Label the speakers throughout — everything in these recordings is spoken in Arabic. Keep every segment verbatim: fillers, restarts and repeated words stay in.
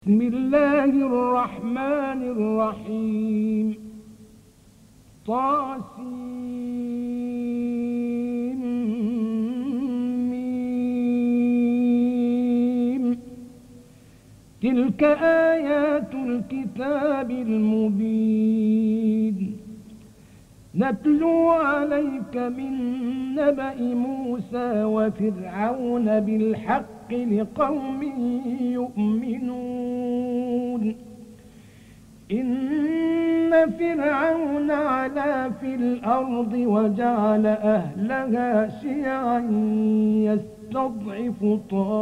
Speaker 1: بسم الله الرحمن الرحيم. طاسيم. تلك آيات الكتاب المبين. نتلو عليك من نبأ موسى وفرعون بالحق لقوم يؤمنون. إن فرعون علا في الأرض وجعل أهلها شيعا يستضعف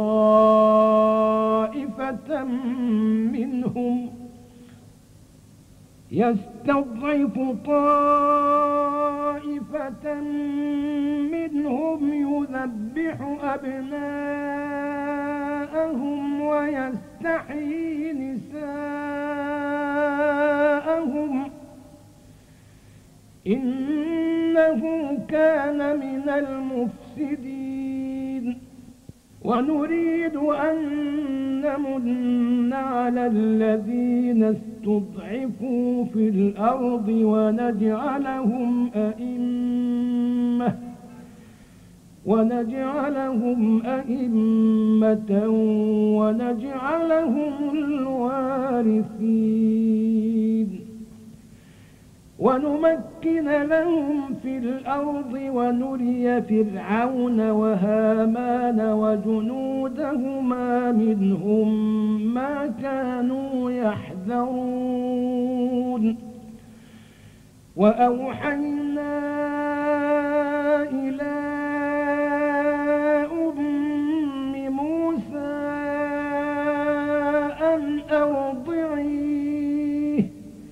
Speaker 1: طائفة منهم يستضعف طائفة منهم يذبح أبناءهم ويستحيي نساءهم إنه كان من المفسدين. ونريد أن نمن على الذين استضعفوا في الأرض ونجعلهم أئمة ونجعلهم أئمة ونجعلهم الوارثين. ونمكن لهم في الأرض ونري فرعون وهامان وجنودهما منهم ما كانوا يحذرون. وأوحينا إلى أم موسى أن أرضعيه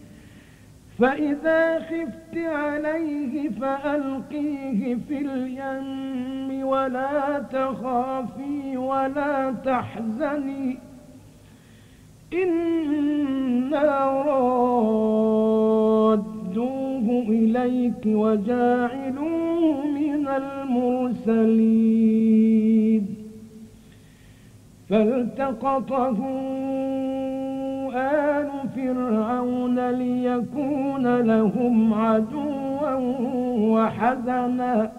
Speaker 1: فإذا خفت عليه فألقيه في اليم ولا تخافي ولا تحزني إنا رادوه إليك وجاعلوه من المرسلين. فالتقطه آل فرعون ليكون لهم عدوا وحزنا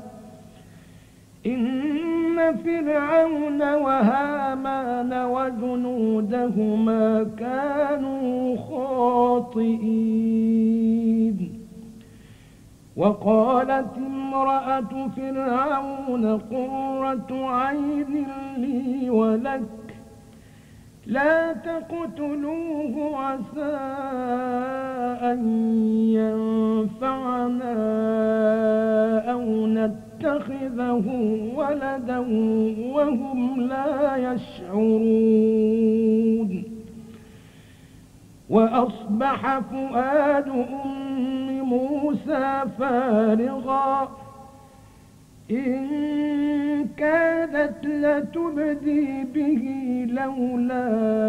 Speaker 1: إن فرعون وهامان وجنودهما كانوا خاطئين. وقالت امرأة فرعون قرة عين لي ولك لا تقتلوه عسى أن ينفعنا أو نتخذه ولدا وهم لا يشعرون. وأصبح فؤاد أم موسى فارغا إن كادت لتبدي به لولا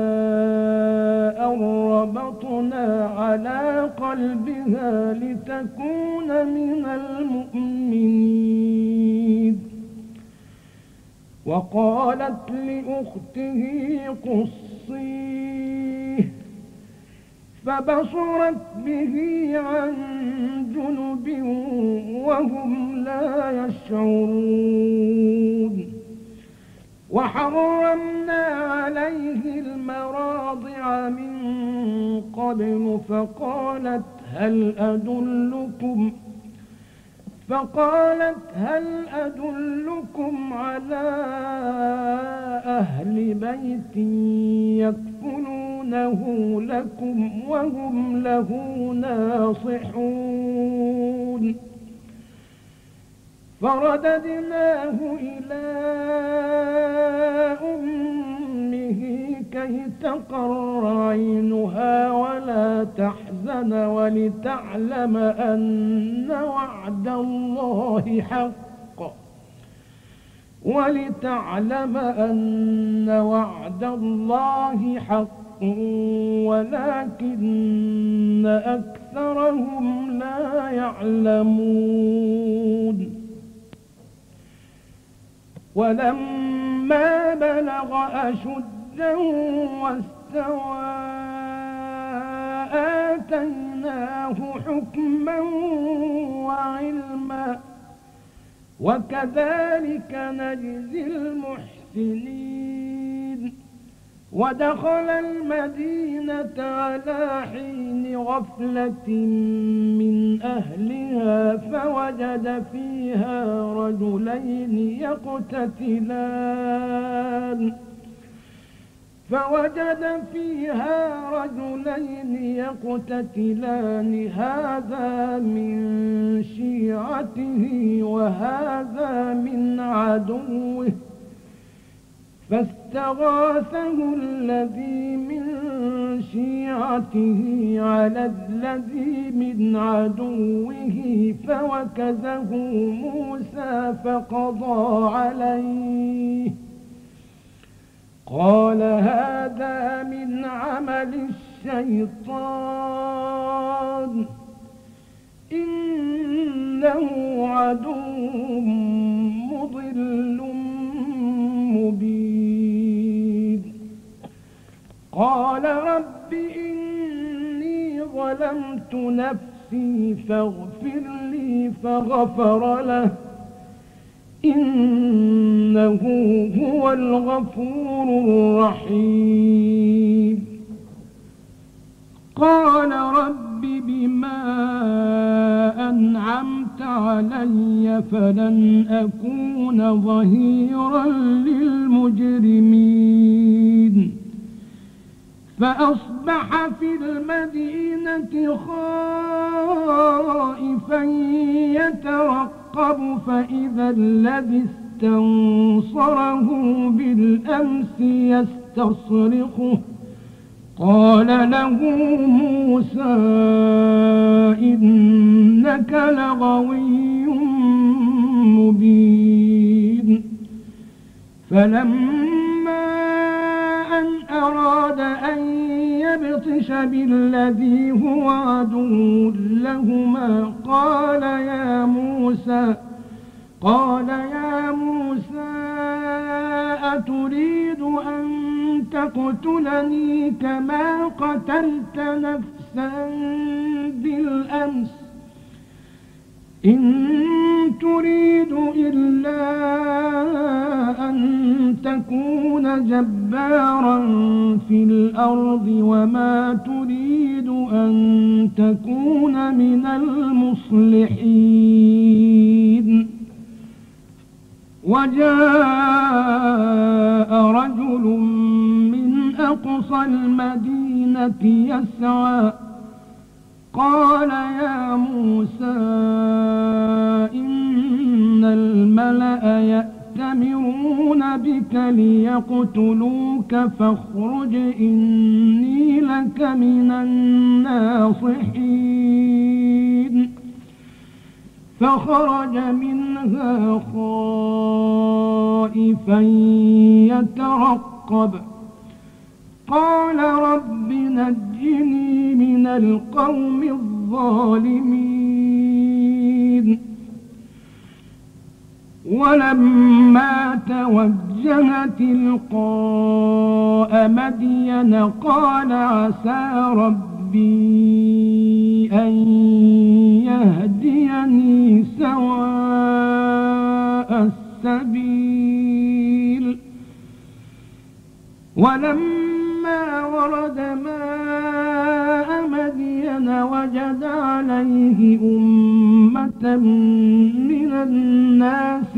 Speaker 1: أن ربطنا على قلبها لتكون من المؤمنين. وقالت لأخته قصيه فبصرت به عن جنب وهم لا يشعرون. وحرمنا عليه المراضع من قبل فقالت هل أدلكم فقالت هل أدلكم على أهل بيت يكفلونه لكم وهم له ناصحون. فرددناه إلى أمه كي تقر عينها ولا تحزن ولتعلم أن وعد الله حق ولتعلم أن وعد الله حق ولكن أكثرهم لا يعلمون. ولما بلغ أشده واستوى آتيناه حكما وعلما وكذلك نجزي المحسنين ودخل المدينة على حين غفلة من أهلها فوجد فيها رجلين يقتتلان فوجد فيها رجلين يقتتلان هذا من شيعته وهذا من عدوه فاستغاثه الذي من شيعته على الذي من عدوه فوكزه موسى فقضى عليه قال هذا من عمل الشيطان إنه عدو مضل مبين قال رب إني ظلمت نفسي فاغفر لي فغفر له إنه هو الغفور الرحيم قال رب بما أنعمت علي فلن أكون ظهيرا للمجرمين فأصبح في المدينة خائفا يترقب فإذا الذي استنصره بالأمس يستصرخه قال له موسى إنك لغوي مبين فلما أن أراد أن يبطش بالذي هو عدو لهما قال يا موسى قال يا موسى أتريد أن تقتلني كما قتلت نفسا بالأمس إن تريد إلا أن تكون جبارا في الأرض وما تريد أن تكون من المصلحين وجاء رجل من أقصى المدينة يسعى قال يا موسى إن الملأ يأتمرون بك ليقتلوك فاخرج إني لك من الناصحين فخرج منها خائفا يترقب قال رب نجني من القوم الظالمين ولما توجه تلقاء مدين قال عسى ربي أن يهديني سواء السبيل ولما ورد ماء مدين وجد عليه أمة من الناس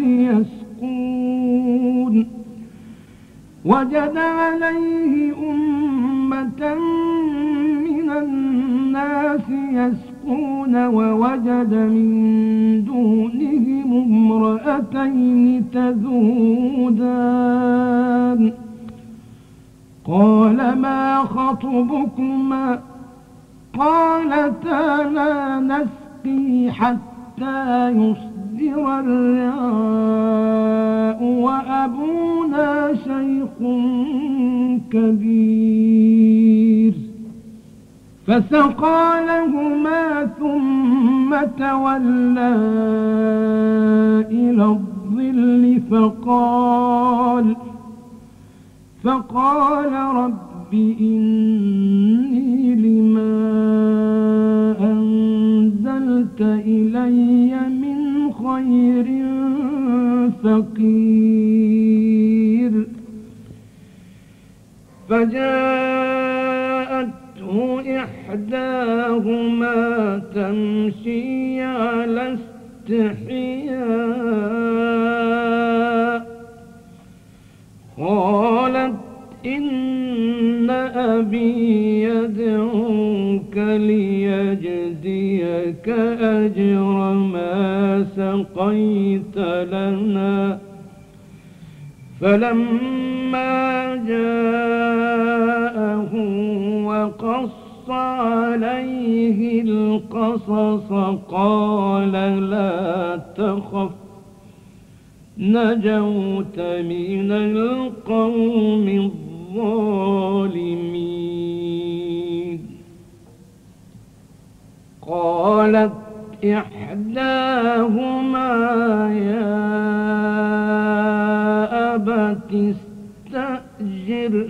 Speaker 1: يسقون وجد عليه أمة من الناس يسقون ووجد من دونهم امرأتين تذودان قال ما خطبكما قالتا لا نسقي حتى يصدر الرعاء وأبونا شيخ كبير فسقى لهما ثم تولى إلى الظل فقال فقال فقال رب إني لما فجاءته إحداهما تمشي على استحياء قالت إن أبي يدعوك ليجزيك أجر ما سقيت لنا. فلما جاءه وقص عليه القصص قال لا تخف نجوت من القوم الظالمين. قالت إحداهما يا أبت استأجره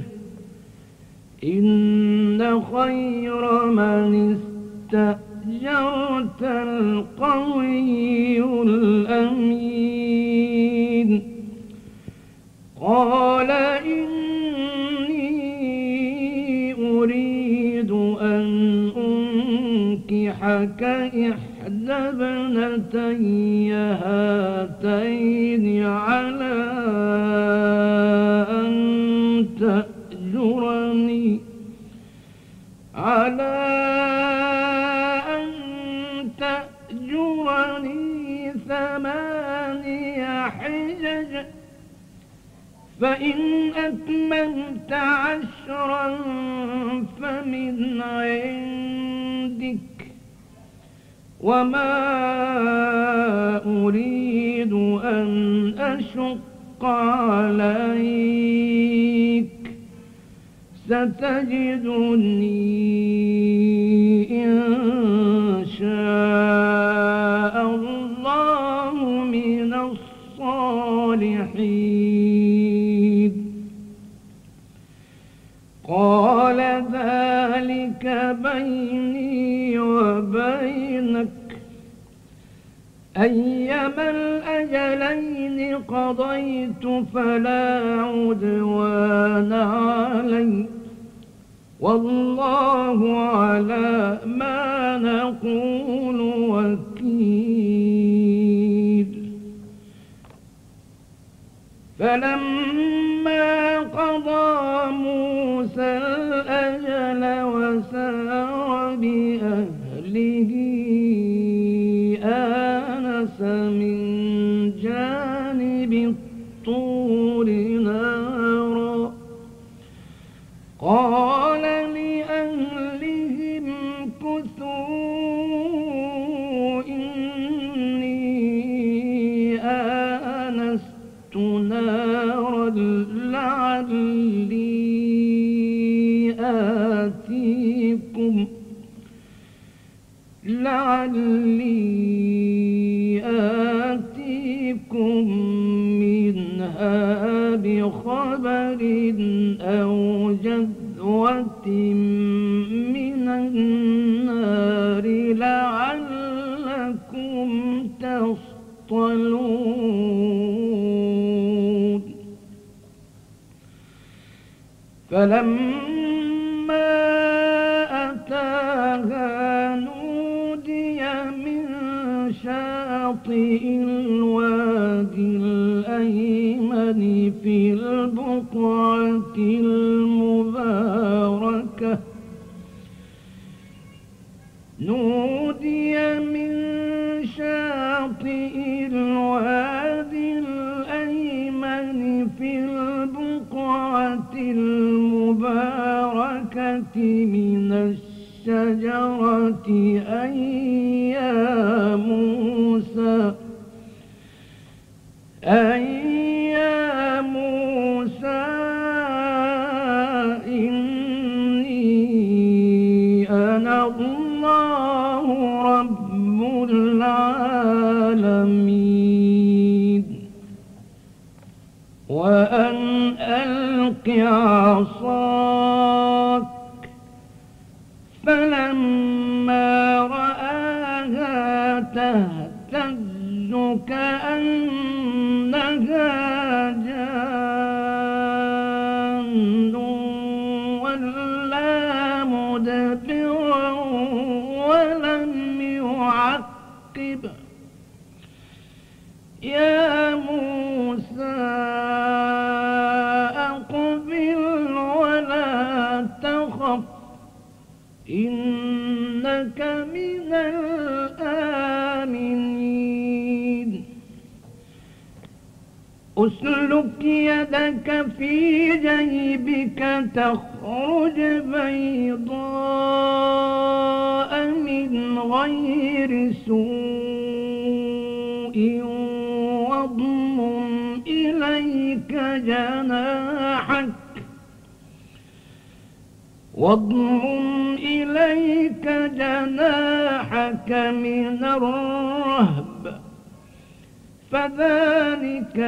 Speaker 1: إن خير من استأجرت القوي الأمين. قال إني أريد أن أنكحك إحدى ابنتي هاتين على أن تأجرني على أن تأجرني ثماني حجج فإن أتممت عشرا فمن عندك وما أريد أن أشق عليك ستجدني إن شاء الله من الصالحين. قال ذلك بيني وبينك أيما الأجلين قضيت فلا عدوان علي والله على ما نقول وكيل. فلما قضى موسى الأجل وسار بأهله آنس من جانب الطور نارا قال لأهلهم كثوا إني آنست نارا لعلي آتيكم لعلي آتيكم منها بخبر أو جذوة من النار لعلكم تصطلون. فلما أتاها نودي من شاطئ الوادي الأيمن في البقعة المباركة نودي من شاطئ الوادي الأيمن في البقعة المباركة من الشجرة أي يا موسى أي يا موسى إني أنا الله رب العالمين. وأن ألق عصاك فلما رآها تهتز كأنها جان مدبرا ولم يعقب يا موسى أقبل ولا تخف إنك من الآمنين أسلك يدك في جيبك تخرج بيضاء من غير سوء واضمم إليك جناحك واضمم إليك جناحك من الرهب فذلك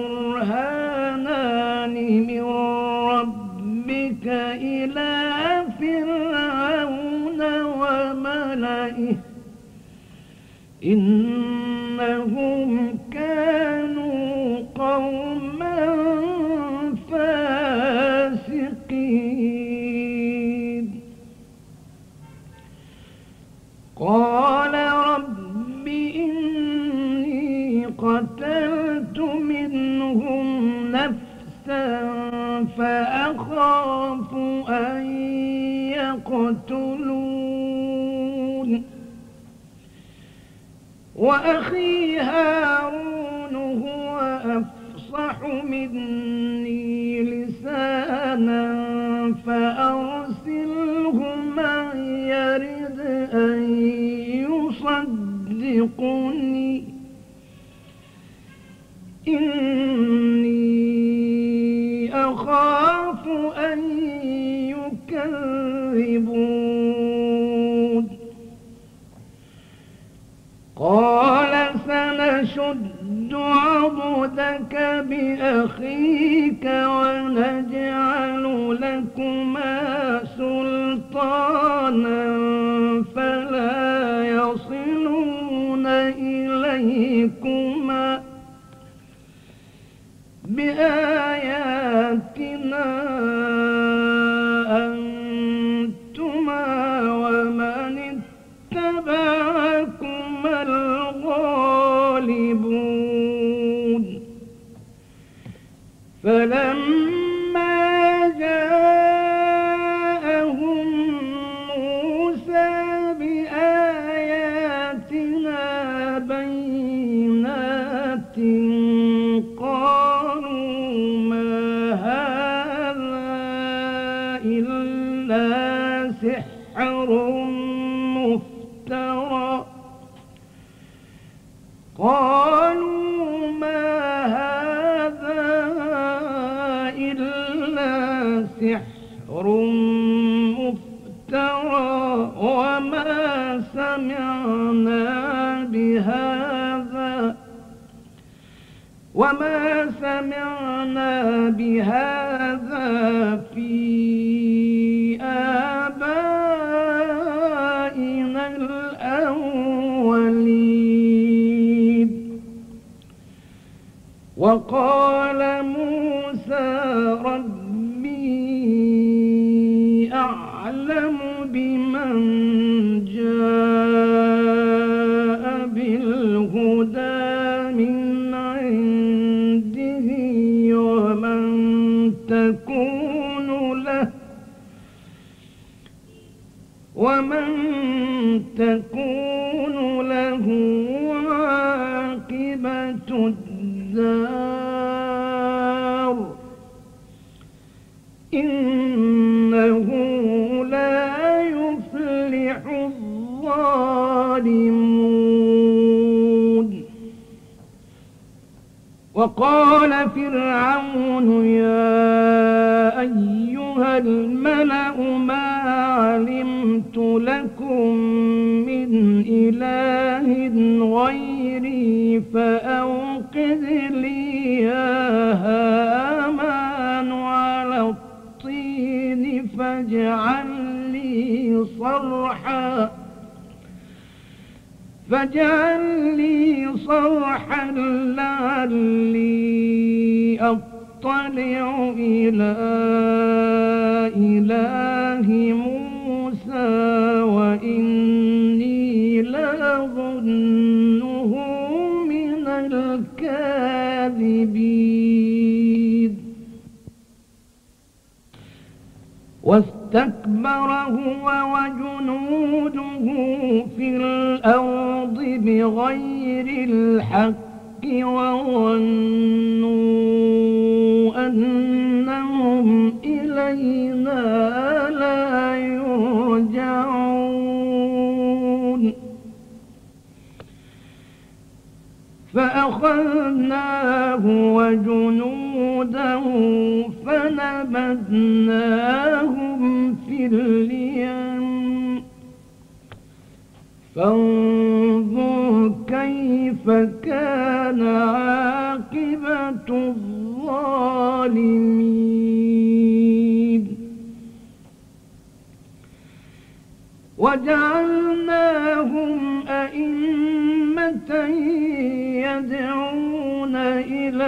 Speaker 1: برهانان من ربك إلى فرعون وملئه إنهم كانوا قوما فاسقين قال رب إني قتلت منهم نفسا فأخاف أن يقتلون وأخي هارون هو أفصح مني لسانا فأرسله معي يرد أن يصدقني إني أخاف أن يكذبون قال سنشد عضدك بأخيك ونجعل لكما سلطانا فلا يصلون إليكما بآياتنا أنتما ومن اتبعكما الغالبون فلما جاءهم موسى بآياتنا بينات قالوا ما هذا إلا سحر مفترى قالوا ما هذا إلا سحر مفترى وما سمعنا بهذا وما سمعنا بهذا في آبائنا الأولين وقال موسى ربي أعلم بمن جاء بالهدى من عنده ومن تكون له ومن تكون له عاقبة الدار إنه لا يفلح الظالمون وقال فرعون يا أيها الملأ ما علمت لكم من إله غيري فأوقد لي يا هامان على الطين فاجعل لي صرحا فاجعل لي صرحا لعلي أطلع أطلع إلى إله موسى وإني لأظنه من الكاذبين واستكبر هو وجنوده في الأرض بغير الحق وظنوا أنهم إلينا لا يرجعون فأخذناه وجنوده فنبذناهم في اليم فانظر كيف كان عاقبة الظالمين وجعلناهم أئمة يدعون إلى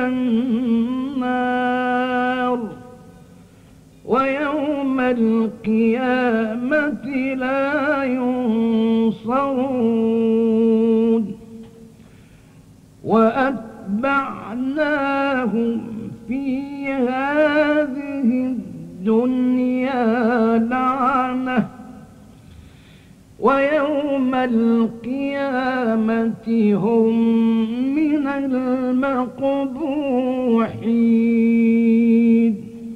Speaker 1: النار ويوم القيامة لا ينصرون وأتبعناهم في هذه الدنيا لعنة ويوم القيامة هم من المقبوحين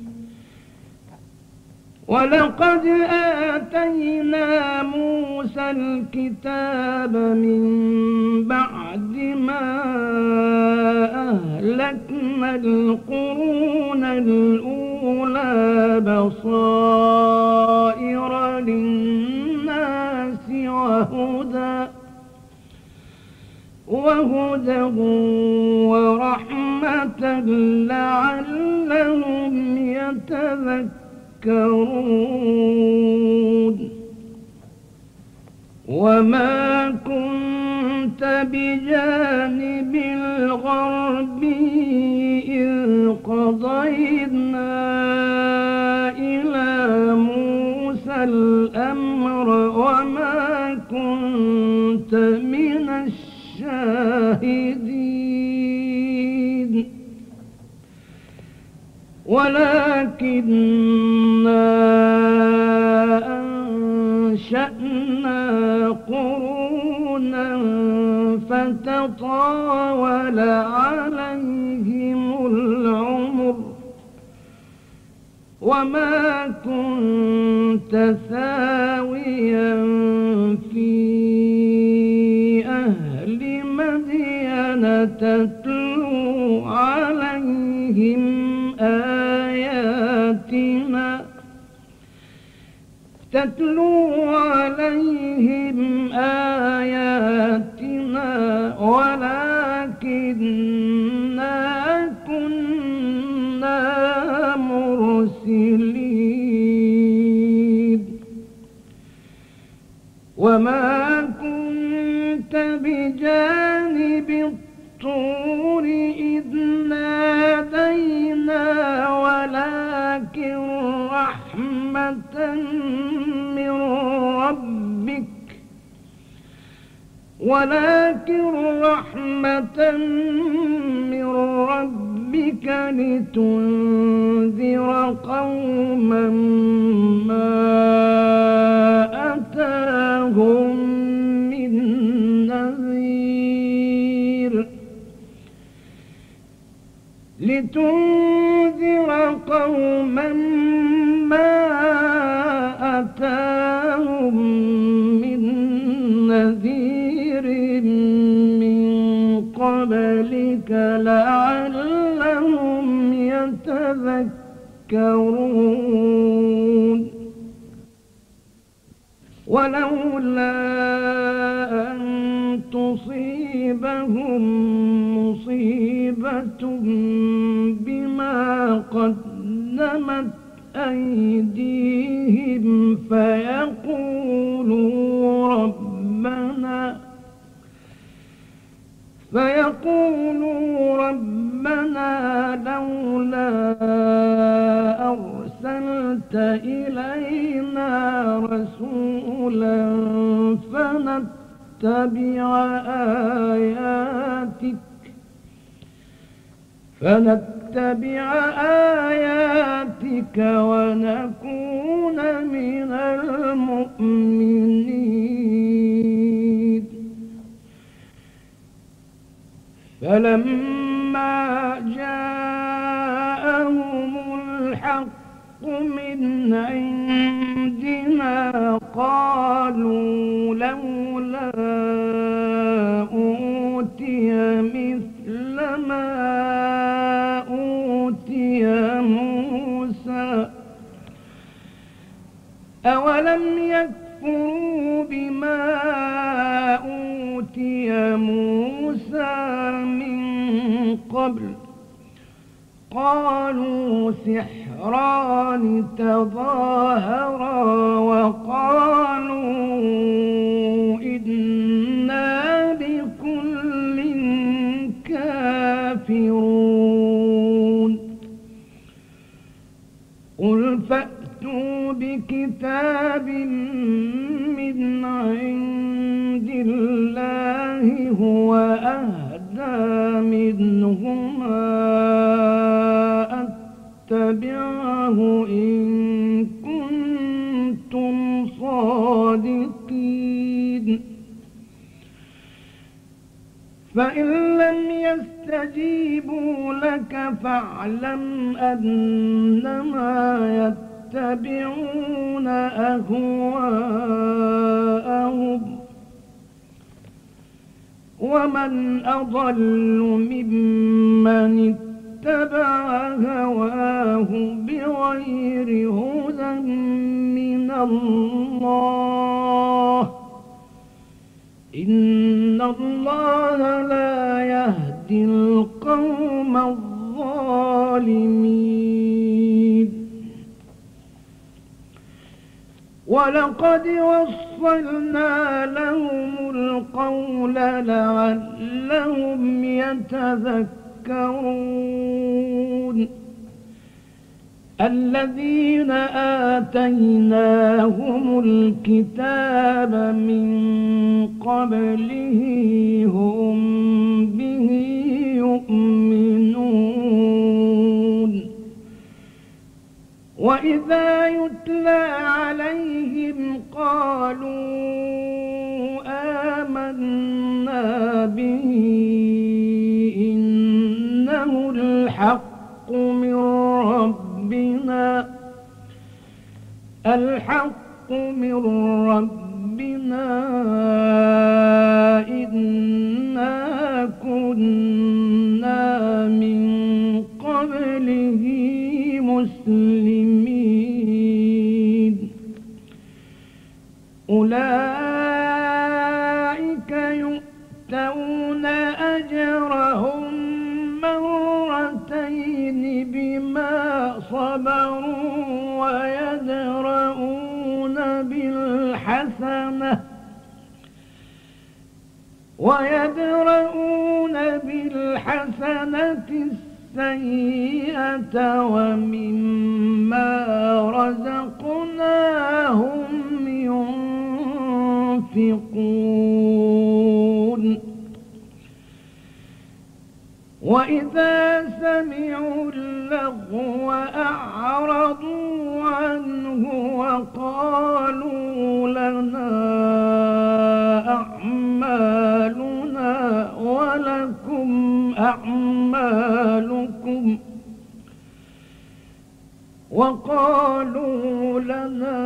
Speaker 1: ولقد آتينا موسى الكتاب من بعد ما أهلكنا القرون الأولى بصائر للناس وهدى وهدى ورحمة لعلهم يتذكرون وما كنت بجانب الغربي إذ قضينا إلى موسى الأمر وما كنت من الشاهدين ولكننا أنشأنا قرونا فتطاول عليهم العمر وما كنت ثاويا في أهل مدين تتلو عليهم آياتنا تتلو عليهم آياتنا ولكننا كنا مرسلين وما كنت بجانب الطور إذ نادينا ولكن رحمة من ربك ولكن رحمة من ربك لتنذر قوما ما أتاهم من نذير لتنذر قوما ما أتاهم من نذير من قبلك لعلهم يتذكرون ولولا أن تصيبهم مصيبة بما قدمت أيديهم فيقولوا ربنا فيقولوا ربنا لولا إلينا رسولا فنتبع آياتك فنتبع آياتك ونكون من المؤمنين. فلما جاءهم الحق من عندنا قالوا لولا أوتي مثل ما أوتي موسى أولم يكفروا بما أوتي موسى من قبل قالوا سحران تظاهرا وقالوا إنا بكل كافرون. قل فأتوا بكتاب من عند الله هو أهدى منهما اتبعه إن كنتم صادقين. فإن لم يستجيبوا لك فاعلم أنما يتبعون أهواءهم ومن أضل ممن اتبع هواه بغير هدى من الله إن الله لا يهدي القوم الظالمين. ولقد وصلنا لهم القول لعلهم يتذكرون. الذين آتيناهم الكتاب من قبله هم به يؤمنون. وإذا يتلى عليهم قالوا آمنا به إنه الحق من ربنا الحق من ربنا إنا كنا من قبله مسلمين. أولئك يؤتون أجرهم مرتين بما صبروا ويدرؤون بالحسنة ويدرؤون بالحسنة السيئة ومما رزقناهم ينفقون. وإذا سمعوا اللغو أعرضوا عنه وقالوا لنا أعمالنا ولكم أعمالكم وقالوا لنا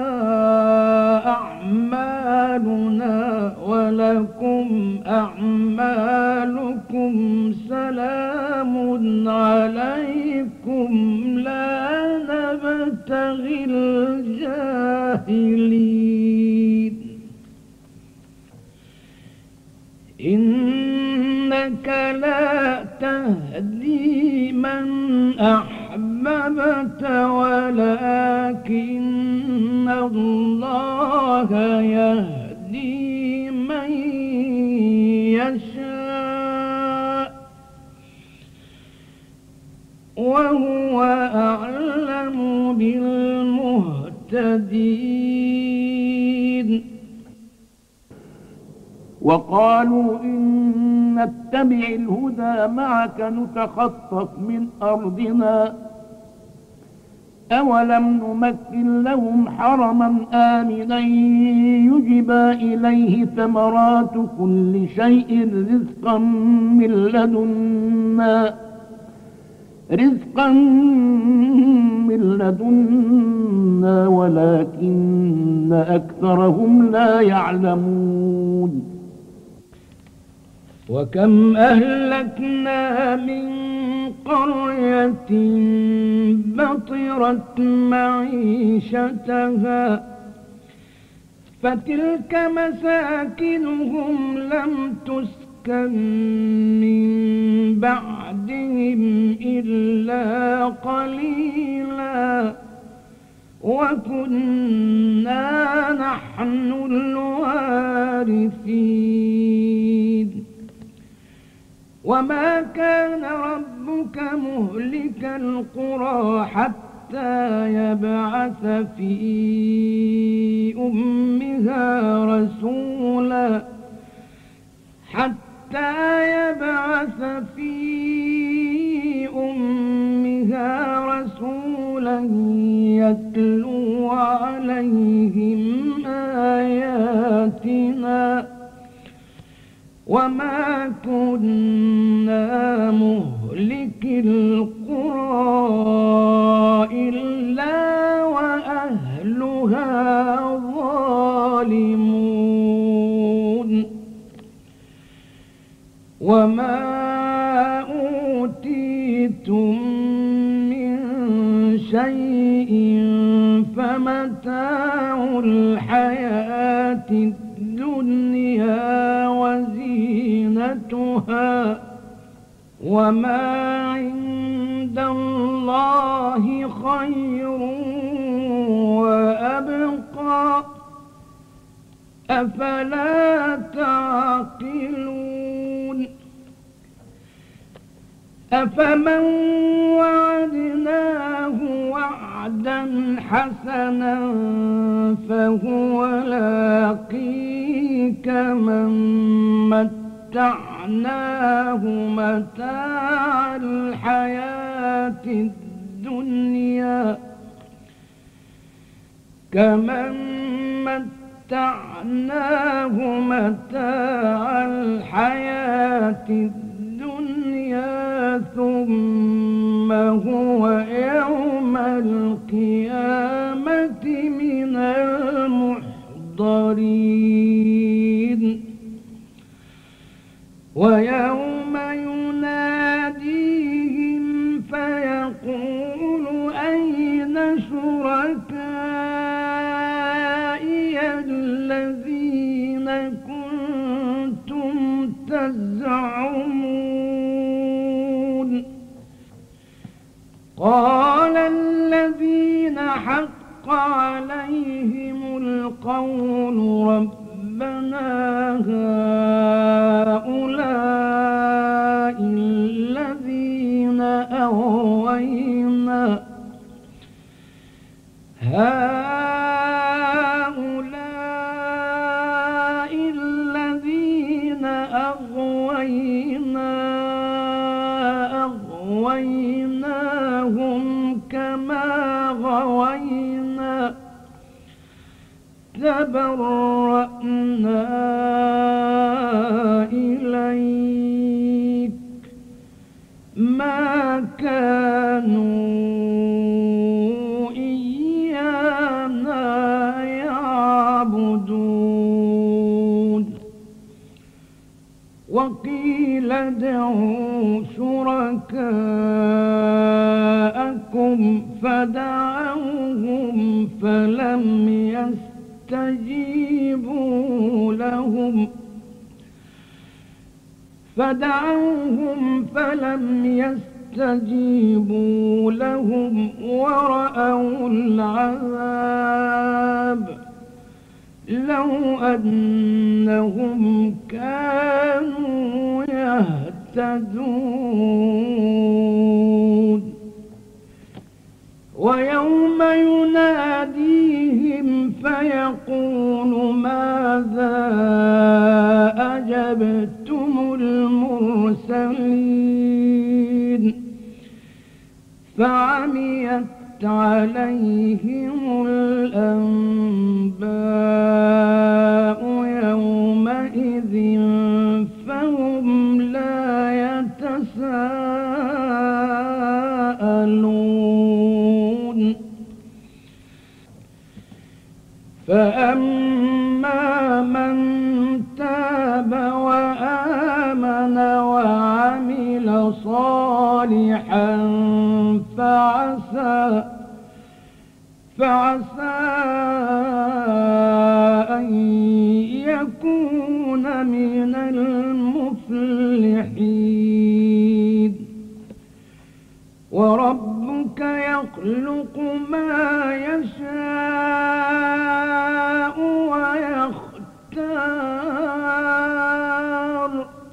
Speaker 1: أعمالنا ولكم أعمالكم سلام عليكم لا نبتغي الجاهلين. إنك لا تهدي من أحببت ولكن الله يهدي من يشاء وهو أعلم بالمهتدين. مهتدين. وقالوا إن نتبع الهدى معك نتخطف من أرضنا أولم نمكن لهم حرما آمنا يجبى إليه ثمرات كل شيء رزقا من لدنا رزقا من لدنا ولكن أكثرهم لا يعلمون. وكم أهلكنا من قرية بطرت معيشتها فتلك مساكنهم لم تسكن من بعدهم إلا قليلا وكنا نحن الوارثين. وما كان ربك مهلك القرى حتى يبعث في أمها رسولا حتى يبعث في أمها رسولا يتلو عليهم آياتنا وما كنا مهلك القرى إلا وأهلها ظالمون. وما أوتيتم من شيء فمتاع الحياة الدنيا وزينتها وما عند الله خير وأبقى أفلا تعقلون. أفمن وعدناه وعدا حسنا فهو لاقيه كمن متعناه متاع الحياة الدنيا كمن متعناه متاع الحياة الدنيا ثم هو يوم القيامة من المحضرين. ويوم يناديهم فيقول أين شركائي الذين كنتم تزعمون قال الذين حق عليهم القول ربنا هؤلاء الذين أغوينا هؤلاء الذين أغوينا أغويناهم كما غوينا تبرأنا إليك ما كانوا إيانا يعبدون. وقيل ادعوا شركاءكم فدعوهم فلم يستجيبوا لهم فدعوهم فلم يستجيبوا لهم ورأوا العذاب لو أنهم كانوا يهتدون. ويوم ينادي فيقول ماذا أجبتم المرسلين فعميت عليهم الأنباء يومئذ فهم لا يتساءلون فأما من تاب وآمن وعمل صالحا فعسى فعسى أن يكون من المفلحين وربك يخلق ما يشاء ويختار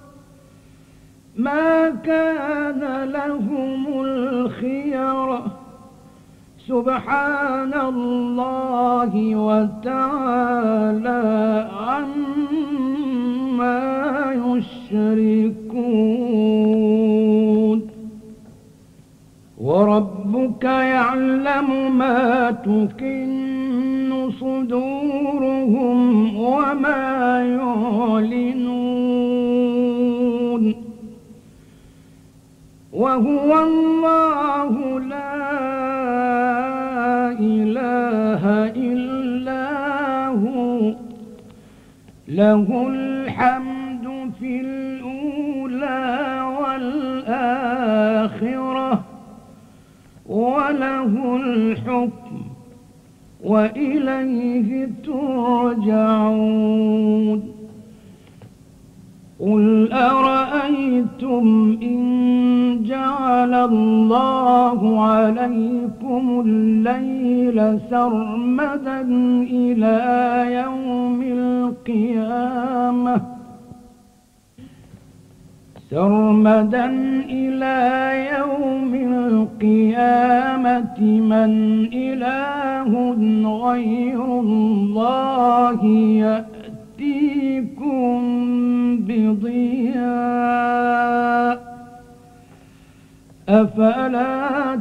Speaker 1: ما كان لهم الخيرة سبحان الله وتعالى عما يشركون وربك يعلم ما تكن صدورهم وما يعلنون وهو الله لا إله إلا هو له الحمد في الأولى والآخرة وله الحكم وإليه ترجعون قل أرأيتم إن جعل الله عليكم الليل سرمدا إلى يوم القيامة سرمدا إلى يوم القيامة من إله غير الله يأتيكم بضياء أفلا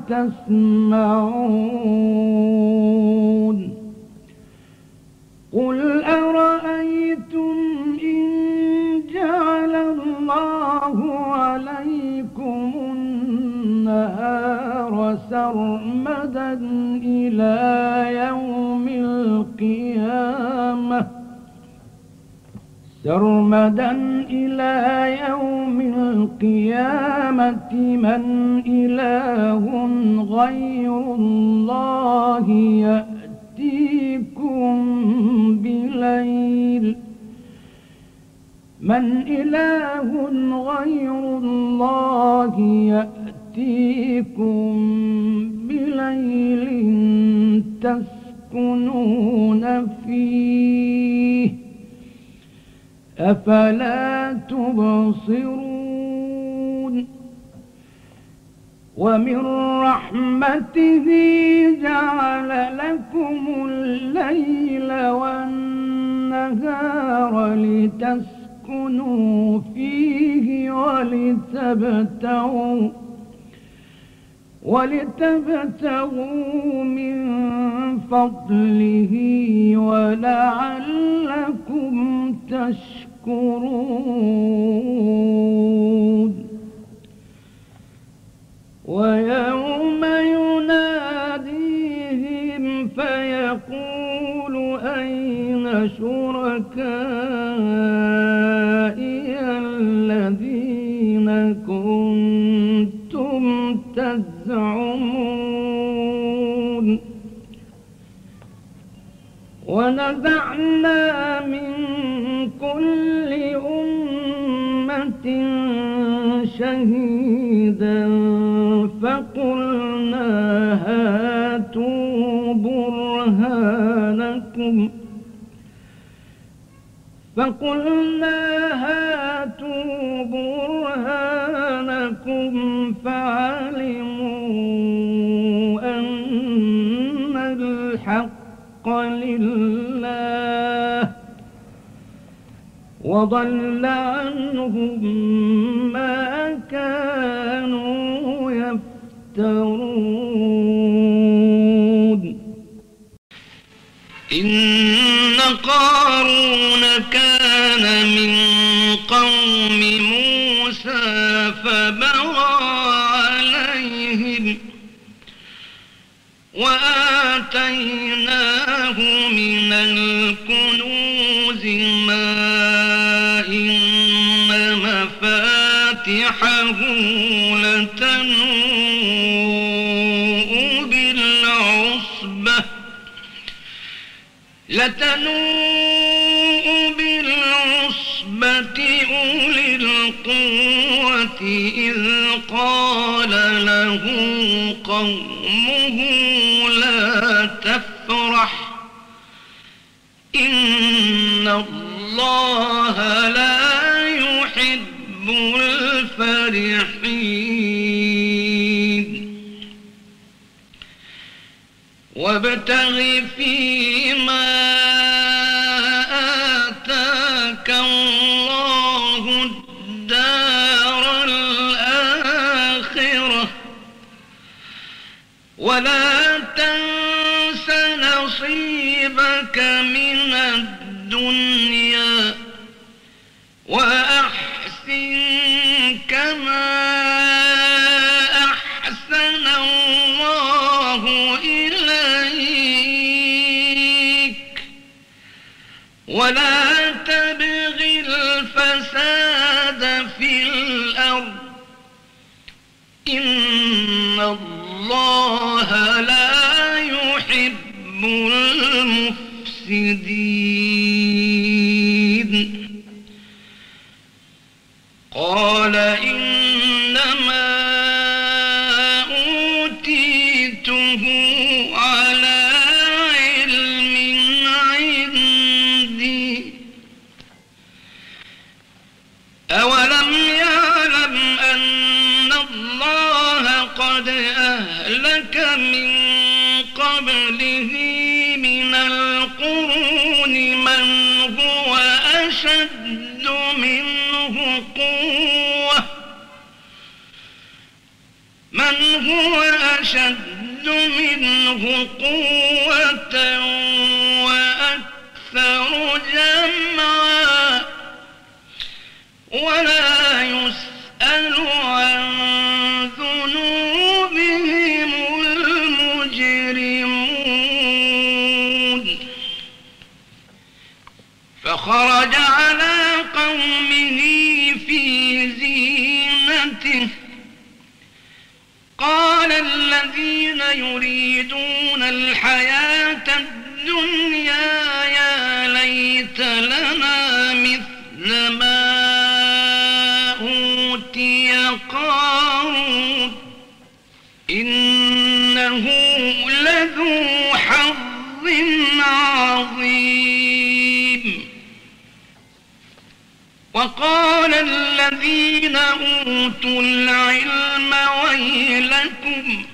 Speaker 1: تسمعون قل أرأيتم إن جعل الله عليكم النهار سرمدا إلى يوم القيامة سرمدا إلى يوم القيامة من إله غير الله يأتيكم بليل من إله غير الله يأتيكم بليل تسكنون فيه أفلا تبصرون ومن رحمته جعل لكم الليل والنهار لتسكنوا فيه ولتبتغوا ولتبتغوا من فضله ولعلكم تشكرون ويوم يناديهم فيقول أين شركائي الذين كنتم تزعمون ونزعنا من كل أمة شهيدا فقلنا هاتوا برهانكم فقلنا هاتوا برهانكم فعلموا أن الحق لله وضل عنهم ما كانوا يفترون. إن قارون كان من قوم موسى فبغى عليهم وآتيناه من الكنوز ما إن مفاتحه لتنوء بالعصبة لتنوء بالعصبة أولي القوة إذ قال له قومه لا تفرح إن الله لا يحب الفرحين. وابتغ فيما آتاك الله الدار الآخرة ولا تنس نصيبك من الدنيا وأحسن كما أحسن الله إليك ولا تبغ الفساد في الأرض إن الله لا يحب المفسدين. قال إنما أوتيته على علم عندي أولم يعلم أن الله قد أهلك من قبله من القرون من هو أشد منه قوة من هو أشد منه قوة وأكثر جمعا ولا يسأل عن ذنوبهم المجرمون. فخرج على قومه في زينته قال الذين يريدون الحياة الدنيا يا ليت لنا مثل ما أوتي قارون إنه لذو حظ عظيم. وقال الذين أوتوا العلم ويلكم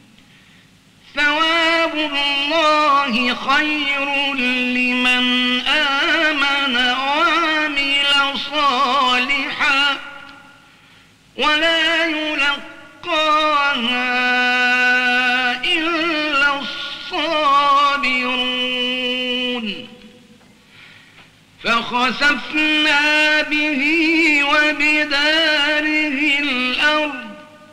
Speaker 1: ثواب الله خير لمن آمن وعمل صالحا ولا يلقاها إلا الصابرون. فخسفنا به وبداره الأرض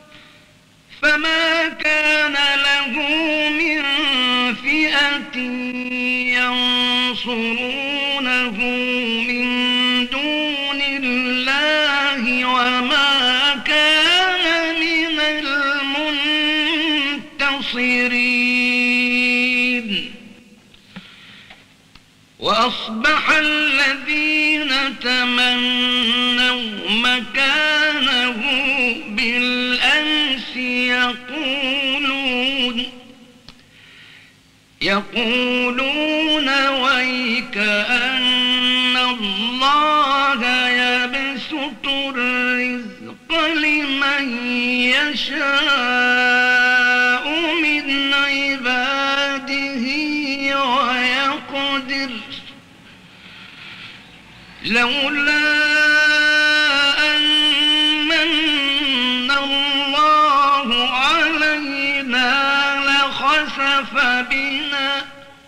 Speaker 1: فما كان له من فئة ينصرونه من دون الله وما كان من المنتصرين. وأصبح الذين تمنوا مكانه بالأمس يقولون يقولون ويك أن الله يبسط الرزق لمن يشاء من عباده ويقدر لولا أن من الله علينا لخسف بنا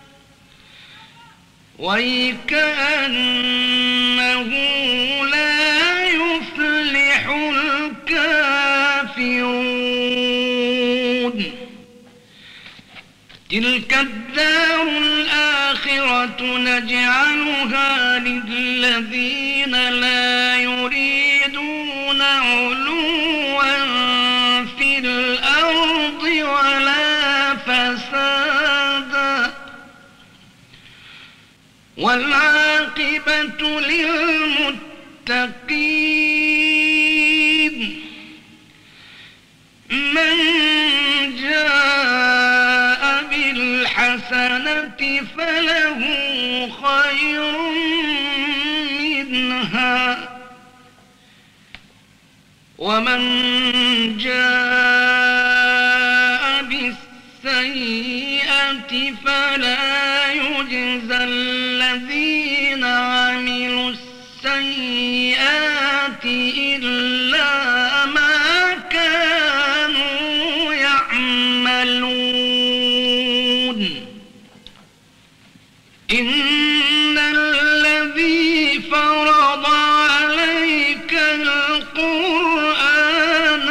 Speaker 1: وكأنه لا يفلح الكافرون تلك الدار الآخرة نجعلها للذين لا يريدون علوا في الأرض ولا فسادا والعاقبة للمتقين من جاء بالحسنة فله خير منها ومن جاء بالسيئة فلا يجزى الذين عملوا السيئات إلا ما كانوا يعملون إن الذي فرض عليك القرآن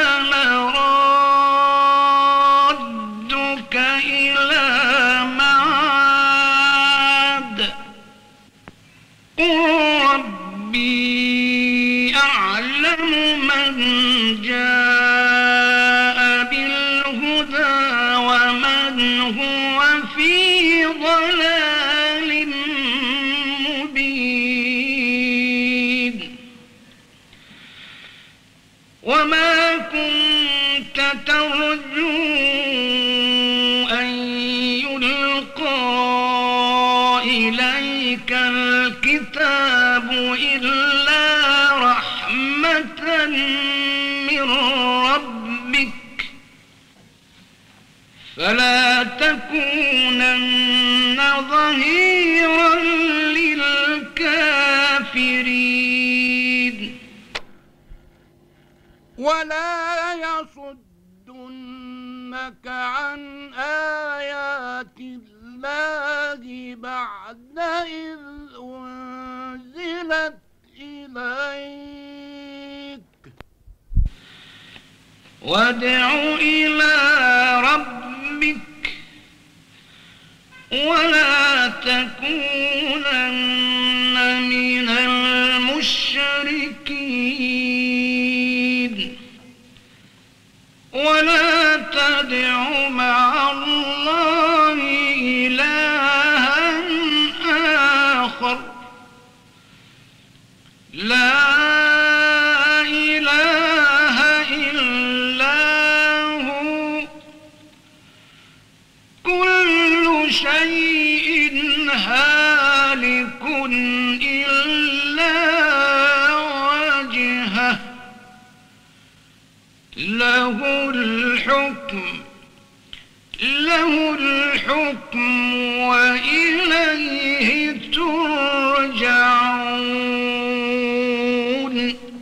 Speaker 1: لرادك إلى معاد قل ربي أعلم من جاء بالهدى ومن هو في ضلال مبين وما كنت ترجو أن يلقى إليك الكتاب إلا رحمة من ربك فلا تكونن ظهيرا للكافرين
Speaker 2: ولا يصدنك عن آيات الله بعد إذ أنزلت إليك
Speaker 1: وادع إلى ربك ولا تكونن من المشركين ولا تدع مع الله إلها آخر لا إله إلا هو كل شيء هالك إلا وجهه له الحكم له الحكم وإليه ترجعون